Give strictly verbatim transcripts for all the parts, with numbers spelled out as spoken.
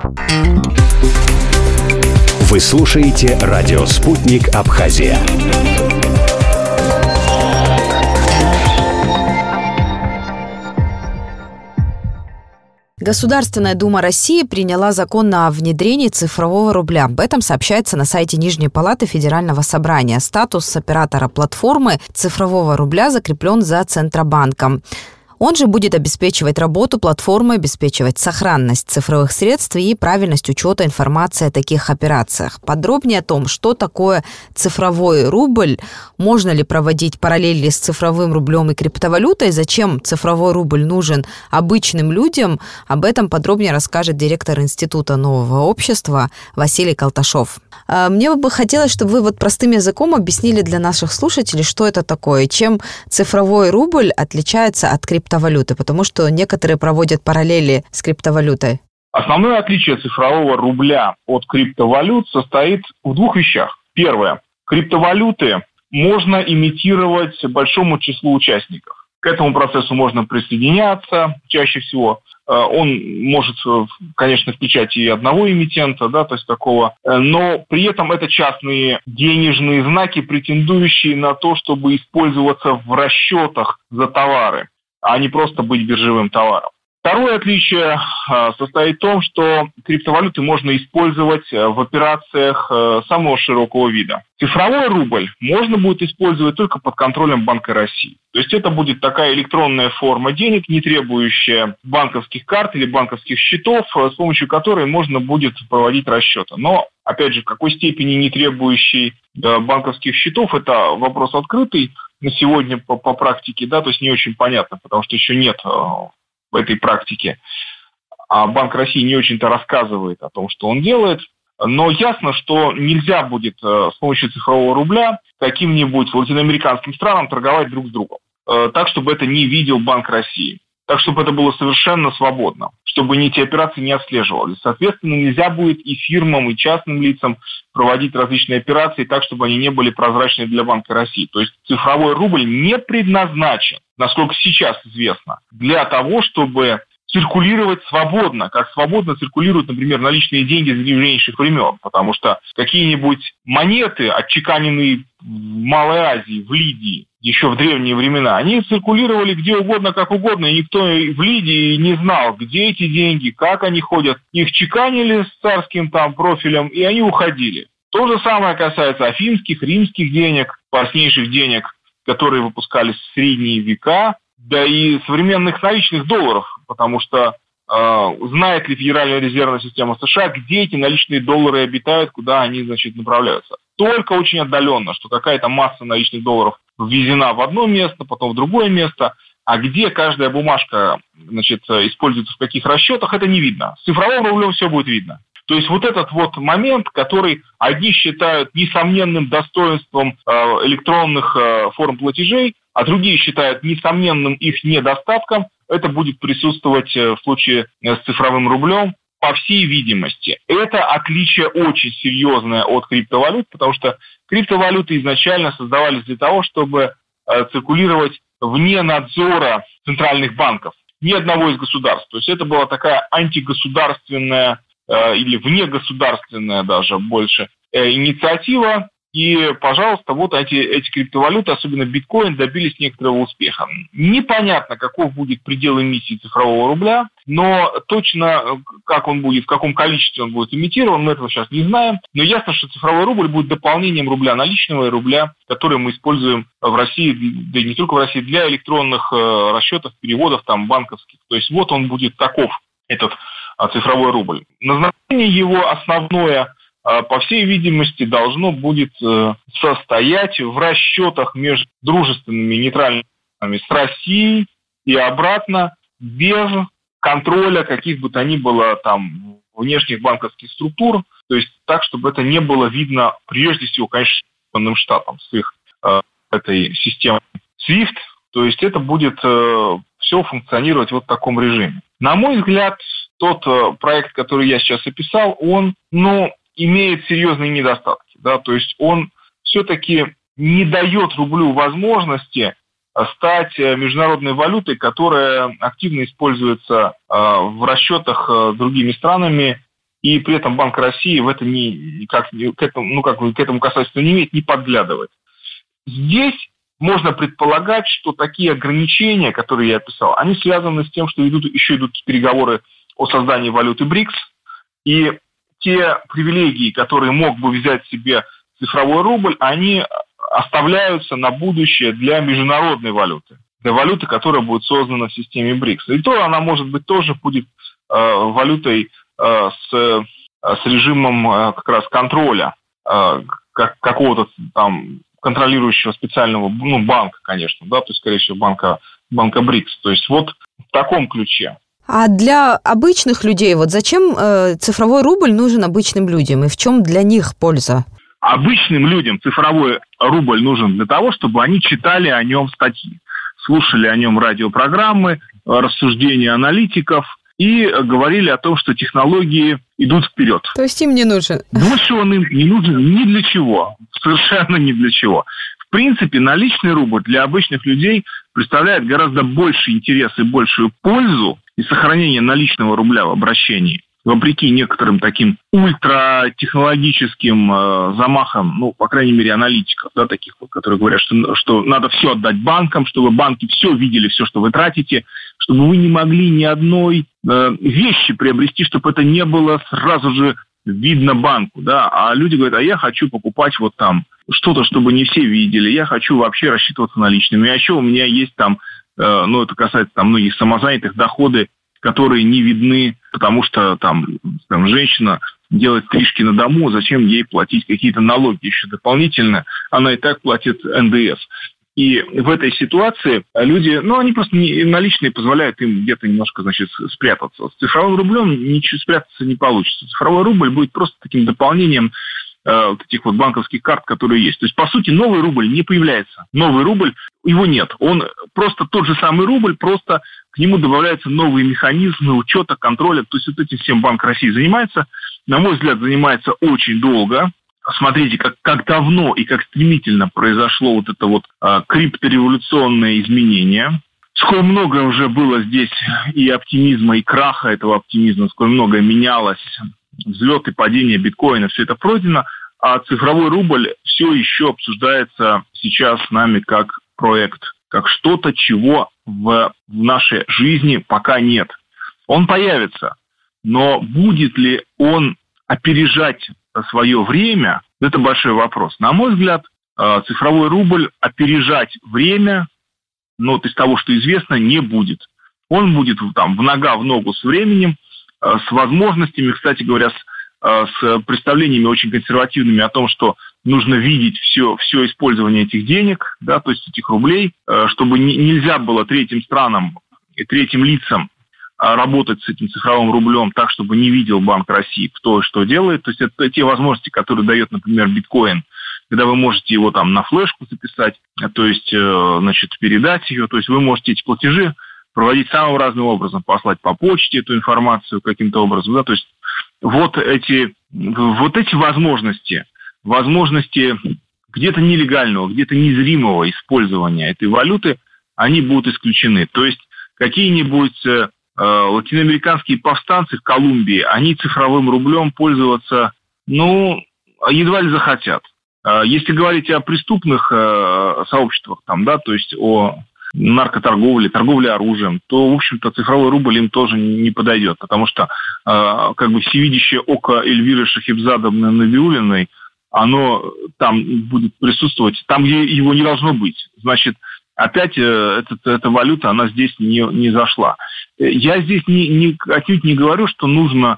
Вы слушаете радио «Спутник Абхазия». Государственная Дума России приняла закон о внедрении цифрового рубля. Об этом сообщается на сайте Нижней Палаты Федерального собрания. Статус оператора платформы цифрового рубля закреплен за Центробанком. Он же будет обеспечивать работу платформы, обеспечивать сохранность цифровых средств и правильность учета информации о таких операциях. Подробнее о том, что такое цифровой рубль, можно ли проводить параллели с цифровым рублем и криптовалютой, зачем цифровой рубль нужен обычным людям, об этом подробнее расскажет директор Института нового общества Василий Колташов. Мне бы хотелось, чтобы вы вот простым языком объяснили для наших слушателей, что это такое, чем цифровой рубль отличается от криптовалюты, потому что некоторые проводят параллели с криптовалютой. Основное отличие цифрового рубля от криптовалют состоит в двух вещах. Первое. Криптовалюты можно имитировать большому числу участников. К этому процессу можно присоединяться чаще всего. Он может, конечно, включать и одного эмитента, да, то есть такого, но при этом это частные денежные знаки, претендующие на то, чтобы использоваться в расчетах за товары, а не просто быть биржевым товаром. Второе отличие состоит в том, что криптовалюты можно использовать в операциях самого широкого вида. Цифровой рубль можно будет использовать только под контролем Банка России. То есть это будет такая электронная форма денег, не требующая банковских карт или банковских счетов, с помощью которой можно будет проводить расчеты. Но, опять же, в какой степени не требующий банковских счетов, это вопрос открытый на сегодня по, по практике, да, то есть не очень понятно, потому что еще нет в этой практике. А Банк России не очень-то рассказывает о том, что он делает. Но ясно, что нельзя будет с помощью цифрового рубля каким-нибудь латиноамериканским странам торговать друг с другом. Так, чтобы это не видел Банк России. Так, чтобы это было совершенно свободно. Чтобы эти операции не отслеживались. Соответственно, нельзя будет и фирмам, и частным лицам проводить различные операции так, чтобы они не были прозрачны для Банка России. То есть цифровой рубль не предназначен, насколько сейчас известно, для того, чтобы циркулировать свободно, как свободно циркулируют, например, наличные деньги с древнейших времен. Потому что какие-нибудь монеты, отчеканенные в Малой Азии, в Лидии, еще в древние времена, они циркулировали где угодно, как угодно, и никто в Лидии не знал, где эти деньги, как они ходят. Их чеканили с царским там профилем, и они уходили. То же самое касается афинских, римских денег, позднейших денег, которые выпускались в средние века, да и современных наличных долларов, потому что э, знает ли Федеральная резервная система США, где эти наличные доллары обитают, куда они, значит, направляются. Только очень отдаленно, что какая-то масса наличных долларов ввезена в одно место, потом в другое место, а где каждая бумажка, значит, используется в каких расчетах, это не видно. С цифровым рублем все будет видно. То есть вот этот вот момент, который одни считают несомненным достоинством э, электронных э, форм платежей, а другие считают несомненным их недостатком, это будет присутствовать э, в случае э, с цифровым рублем, по всей видимости. Это отличие очень серьезное от криптовалют, потому что криптовалюты изначально создавались для того, чтобы э, циркулировать вне надзора центральных банков, ни одного из государств. То есть это была такая антигосударственная или внегосударственная даже больше инициатива. И, пожалуйста, вот эти, эти криптовалюты, особенно биткоин, добились некоторого успеха. Непонятно, каков будет предел эмиссии цифрового рубля, но точно, как он будет, в каком количестве он будет имитирован, мы этого сейчас не знаем. Но ясно, что цифровой рубль будет дополнением рубля наличного и рубля, который мы используем в России, да и не только в России, для электронных расчетов, переводов там банковских. То есть вот он будет таков, этот цифровой рубль. Назначение его основное, по всей видимости, должно будет состоять в расчетах между дружественными нейтральными странами с Россией и обратно, без контроля каких бы то ни было там внешних банковских структур, то есть так, чтобы это не было видно, прежде всего, конечно, Соединенным Штатам с их этой системой свифт, то есть это будет все функционировать вот в таком режиме. На мой взгляд, тот проект, который я сейчас описал, он, ну, имеет серьезные недостатки, да, то есть он все-таки не дает рублю возможности стать международной валютой, которая активно используется в расчетах другими странами и при этом Банк России в это не, никак, к, этому, ну, как, к этому касательства не имеет, не подглядывает. Здесь можно предполагать, что такие ограничения, которые я описал, они связаны с тем, что идут, еще идут переговоры о создании валюты БРИКС, и те привилегии, которые мог бы взять себе цифровой рубль, они оставляются на будущее для международной валюты, для валюты, которая будет создана в системе БРИКС. И то она, может быть, тоже будет э, валютой э, с, э, с режимом э, как раз контроля э, как, какого-то там контролирующего специального, ну, банка, конечно, да, то есть, скорее всего, банка, банка БРИКС. То есть вот в таком ключе. А для обычных людей, вот зачем э, цифровой рубль нужен обычным людям, и в чем для них польза? Обычным людям цифровой рубль нужен для того, чтобы они читали о нем статьи, слушали о нем радиопрограммы, рассуждения аналитиков и говорили о том, что технологии идут вперед. То есть им не нужен? Больше он им не нужен ни для чего, совершенно ни для чего. В принципе, наличный рубль для обычных людей представляет гораздо больше интерес и большую пользу и сохранение наличного рубля в обращении, вопреки некоторым таким ультратехнологическим э, замахам, ну, по крайней мере, аналитиков, да, таких вот, которые говорят, что, что надо все отдать банкам, чтобы банки все видели, все, что вы тратите, чтобы вы не могли ни одной э, вещи приобрести, чтобы это не было сразу же видно банку, да, а люди говорят, а я хочу покупать вот там что-то, чтобы не все видели, я хочу вообще рассчитываться наличными, а еще у меня есть там, э, ну, это касается там многих самозанятых, доходы, которые не видны, потому что там, там женщина делает стрижки на дому, зачем ей платить какие-то налоги еще дополнительно, она и так платит эн дэ эс. И в этой ситуации люди, ну, они просто не, наличные позволяют им где-то немножко, значит, спрятаться. С цифровым рублем ничего спрятаться не получится. Цифровой рубль будет просто таким дополнением э, вот этих вот банковских карт, которые есть. То есть, по сути, новый рубль не появляется. Новый рубль, его нет. Он просто тот же самый рубль, просто к нему добавляются новые механизмы учета, контроля. То есть, вот этим всем Банк России занимается. На мой взгляд, занимается очень долго. Смотрите, как, как давно и как стремительно произошло вот это вот а, криптореволюционное изменение. Сколь много уже было здесь и оптимизма, и краха этого оптимизма, сколь много менялось, взлет и падение биткоина, все это пройдено, а цифровой рубль все еще обсуждается сейчас с нами как проект, как что-то, чего в, в нашей жизни пока нет. Он появится, но будет ли он опережать свое время, это большой вопрос. На мой взгляд, цифровой рубль опережать время, ну, вот из того, что известно, не будет. Он будет там в нога в ногу с временем, с возможностями, кстати говоря, с, с представлениями очень консервативными о том, что нужно видеть все, все использование этих денег, да, то есть этих рублей, чтобы не, нельзя было третьим странам и третьим лицам работать с этим цифровым рублем так, чтобы не видел Банк России, кто и что делает. То есть это те возможности, которые дает, например, биткоин, когда вы можете его там на флешку записать, то есть, значит, передать ее. То есть вы можете эти платежи проводить самым разным образом, послать по почте эту информацию каким-то образом. Да? То есть вот эти, вот эти возможности, возможности где-то нелегального, где-то незримого использования этой валюты, они будут исключены. То есть какие-нибудь латиноамериканские повстанцы в Колумбии, они цифровым рублем пользоваться, ну, едва ли захотят. Если говорить о преступных сообществах, там, да, то есть о наркоторговле, торговле оружием, то, в общем-то, цифровой рубль им тоже не подойдет, потому что как бы всевидящее око Эльвиры Шахибзадовны Набиуллиной, оно там будет присутствовать, там, где его не должно быть. Значит, опять эта, эта валюта, она здесь не, не зашла. Я здесь не, не, отнюдь не говорю, что нужно,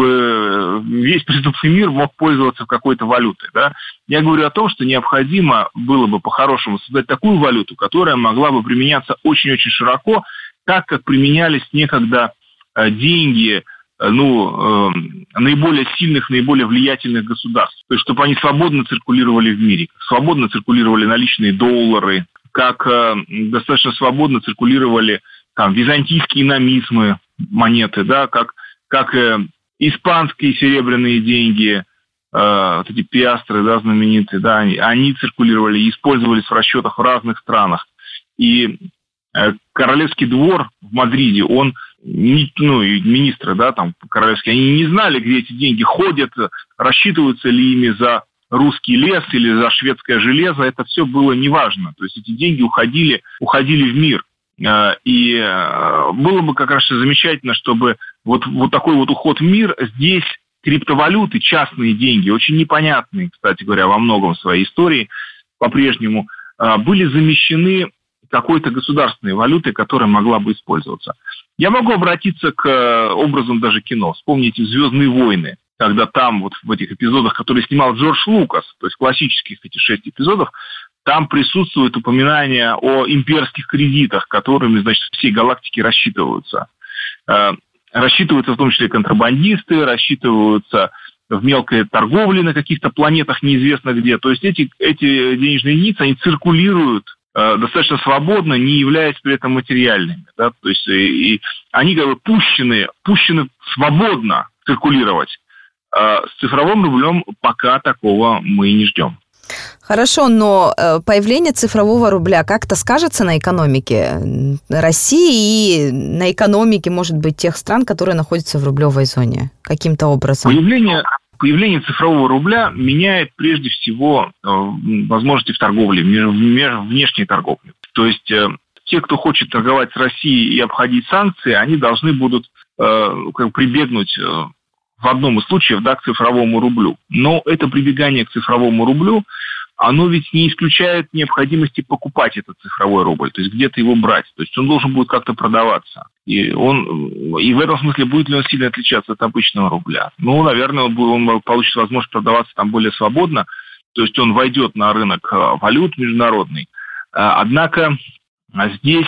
чтобы весь преступный мир мог пользоваться какой-то валютой. Да? Я говорю о том, что необходимо было бы по-хорошему создать такую валюту, которая могла бы применяться очень-очень широко, так как применялись некогда деньги ну, наиболее сильных, наиболее влиятельных государств. То есть, чтобы они свободно циркулировали в мире, свободно циркулировали наличные доллары, как э, достаточно свободно циркулировали там византийские номизмы, монеты, да, как, как э, испанские серебряные деньги, э, вот эти пиастры, да, знаменитые, да, они, они циркулировали и использовались в расчетах в разных странах. И э, Королевский двор в Мадриде, он ну, и министры, да, там, королевские, они не знали, где эти деньги ходят, рассчитываются ли ими за русский лес или за шведское железо, это все было неважно. То есть эти деньги уходили, уходили в мир. И было бы как раз замечательно, чтобы вот, вот такой вот уход в мир, здесь криптовалюты, частные деньги, очень непонятные, кстати говоря, во многом своей истории по-прежнему, были замещены какой-то государственной валютой, которая могла бы использоваться. Я могу обратиться к образам даже кино. Вспомните «Звездные войны», когда там вот в этих эпизодах, которые снимал Джордж Лукас, то есть классических эти шесть эпизодов, там присутствует упоминание о имперских кредитах, которыми, значит, всей галактики рассчитываются. Рассчитываются в том числе контрабандисты, рассчитываются в мелкой торговле на каких-то планетах неизвестно где. То есть эти, эти денежные единицы, они циркулируют э, достаточно свободно, не являясь при этом материальными. Да? То есть и, и они как бы пущены, пущены свободно циркулировать. Э, с цифровым рублем пока такого мы не ждем. Хорошо, но появление цифрового рубля как-то скажется на экономике России и на экономике, может быть, тех стран, которые находятся в рублевой зоне, каким-то образом? Появление, появление цифрового рубля меняет прежде всего возможности в торговле, в внешней торговле. То есть те, кто хочет торговать с Россией и обходить санкции, они должны будут как бы прибегнуть в одном из случаев, да, к цифровому рублю. Но это прибегание к цифровому рублю, оно ведь не исключает необходимости покупать этот цифровой рубль, то есть где-то его брать. То есть он должен будет как-то продаваться. И, он, и в этом смысле будет ли он сильно отличаться от обычного рубля? Ну, наверное, он получит возможность продаваться там более свободно, то есть он войдет на рынок валют международный. Однако здесь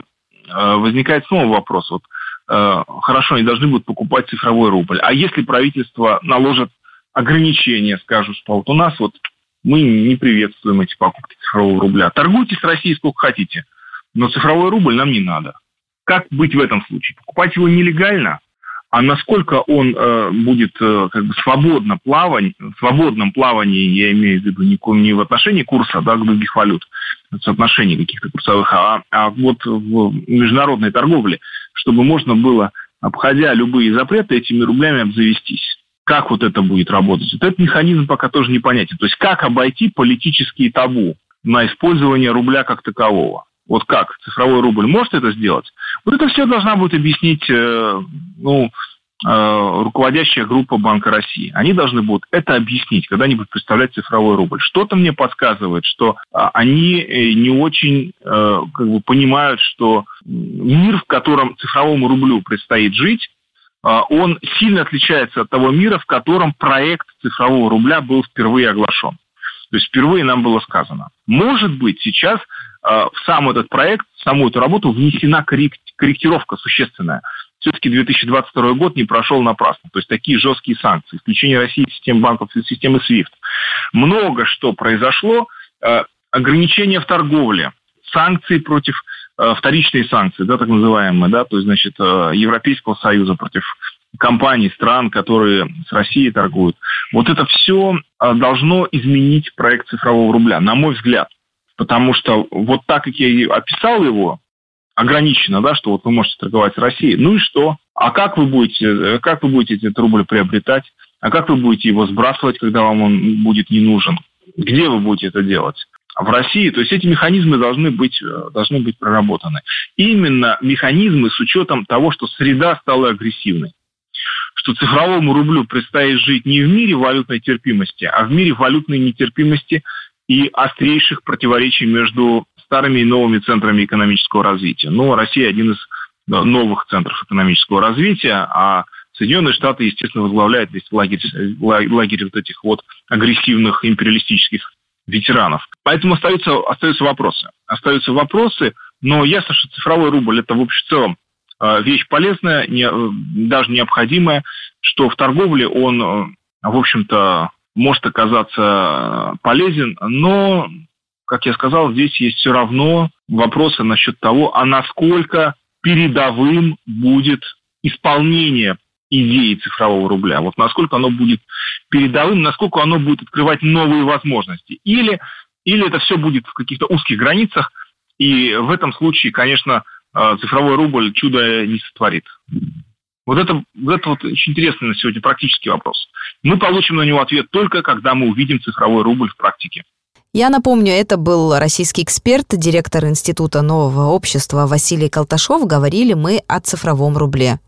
возникает снова вопрос. Вот, хорошо, они должны будут покупать цифровой рубль. А если правительство наложит ограничения, скажут, что вот у нас вот мы не приветствуем эти покупки цифрового рубля. Торгуйте с Россией сколько хотите, но цифровой рубль нам не надо. Как быть в этом случае? Покупать его нелегально? А насколько он э, будет э, как бы свободно плавать, в свободном плавании, я имею в виду не, не в отношении курса, да, других валют, соотношений каких-то курсовых, а, а вот в международной торговле, чтобы можно было, обходя любые запреты, этими рублями обзавестись. Как вот это будет работать? Вот этот механизм пока тоже непонятен. То есть как обойти политические табу на использование рубля как такового? Вот как цифровой рубль может это сделать? Вот это все должна будет объяснить э, ну, э, руководящая группа Банка России. Они должны будут это объяснить, когда они будут представлять цифровой рубль. Что-то мне подсказывает, что э, они не очень э, как бы понимают, что мир, в котором цифровому рублю предстоит жить, э, он сильно отличается от того мира, в котором проект цифрового рубля был впервые оглашен. То есть впервые нам было сказано. Может быть, сейчас в сам этот проект, в саму эту работу внесена корректировка существенная. Все-таки две тысячи двадцать второй год не прошел напрасно. То есть такие жесткие санкции, исключение России из системы банков, из системы свифт. Много что произошло. Ограничения в торговле, санкции против, вторичные санкции, да, так называемые, да, то есть, значит, Европейского Союза против компаний, стран, которые с Россией торгуют. Вот это все должно изменить проект цифрового рубля, на мой взгляд. Потому что вот так, как я описал его, ограничено, да, что вот вы можете торговать с Россией, ну и что? А как вы будете, как вы будете этот рубль приобретать? А как вы будете его сбрасывать, когда вам он будет не нужен? Где вы будете это делать? В России, то есть эти механизмы должны быть, должны быть проработаны. Именно механизмы с учетом того, что среда стала агрессивной. Что цифровому рублю предстоит жить не в мире валютной терпимости, а в мире валютной нетерпимости и острейших противоречий между старыми и новыми центрами экономического развития. Но Россия один из новых центров экономического развития, а Соединенные Штаты, естественно, возглавляют весь лагерь, лагерь вот этих вот агрессивных империалистических ветеранов. Поэтому остаются, остаются вопросы. Остаются вопросы, но ясно, что цифровой рубль – это в общем целом вещь полезная, не, даже необходимая, что в торговле он, в общем-то, может оказаться полезен, но, как я сказал, здесь есть все равно вопросы насчет того, а насколько передовым будет исполнение идеи цифрового рубля. Вот насколько оно будет передовым, насколько оно будет открывать новые возможности. Или, или это все будет в каких-то узких границах, и в этом случае, конечно, цифровой рубль чудо не сотворит. Вот это, вот это вот очень интересный на сегодня практический вопрос. Мы получим на него ответ только, когда мы увидим цифровой рубль в практике. Я напомню, это был российский эксперт, директор Института нового общества Василий Колташов. Говорили мы о цифровом рубле.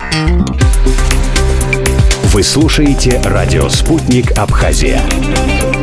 Вы слушаете радио «Спутник Абхазия».